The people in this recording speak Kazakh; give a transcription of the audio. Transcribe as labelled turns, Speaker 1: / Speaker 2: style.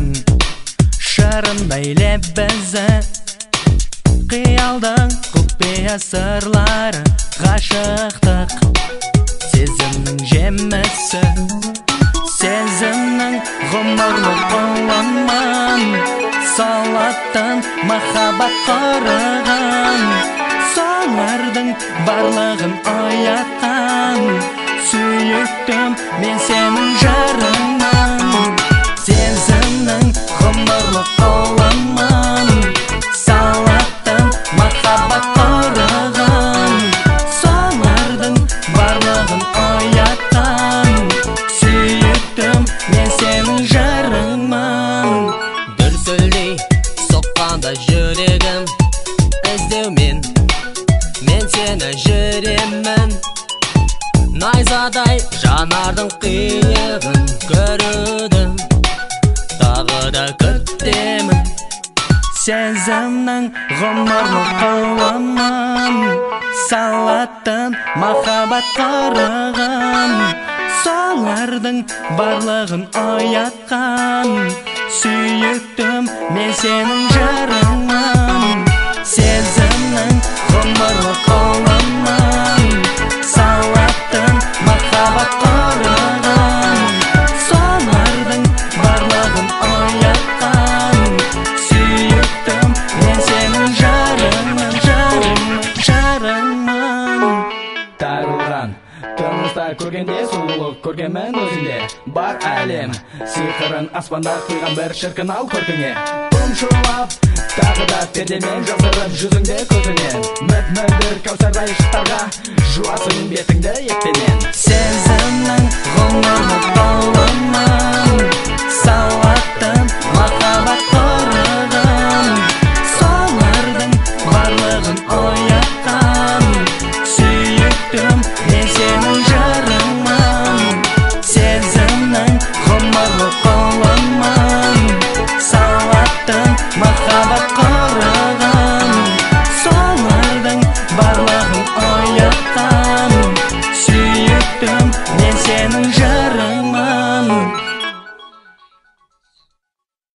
Speaker 1: шырындай лебізі, қиялдың құпия сырлары, ғашықтық сезімнің жемісі, сезімнің ғұмырлық ұлымын, салатын махаббат қорыған, солардың барлығын оятқан, сүйіктім мен сенің жырыңмын, сезімнің ғұмырлық ұлымын, салатын махаббат қорыған, солардың барлығын оятқан, сүйіктім мен сенің жырыңмын.
Speaker 2: Дүрсілдей соққанда жүрегім, іздеумен мен сені жүремін. Найзадай жанардың қиығын көрудің, тағы да күтемін.
Speaker 1: Сезімнің ғұмырлық ұлымын, салатын махаббат қорыған, солардың барлығын оятқан, сүйіктім мен сенің жырыңмын. Сезімнің ғұмырлық ұлымын, салатын махаббат қорыған, солардың барлығын оятқан, сүйіктім мен сенің жырыңмын, жырыңмын.
Speaker 3: Тарылған тыныстар көргенде, сұлулық көргенмін өзінде. Бар әлем сиқырын аспанда құйған бір шіркін ау көркіңе. Тұншылап тағы да пердемен жасырып жүзіңде көзінен, мөп-мөлдір кәусардай шықтарға жуасың бетіңді екпенен.
Speaker 1: Сезімнің ғұмырлық ұлымын,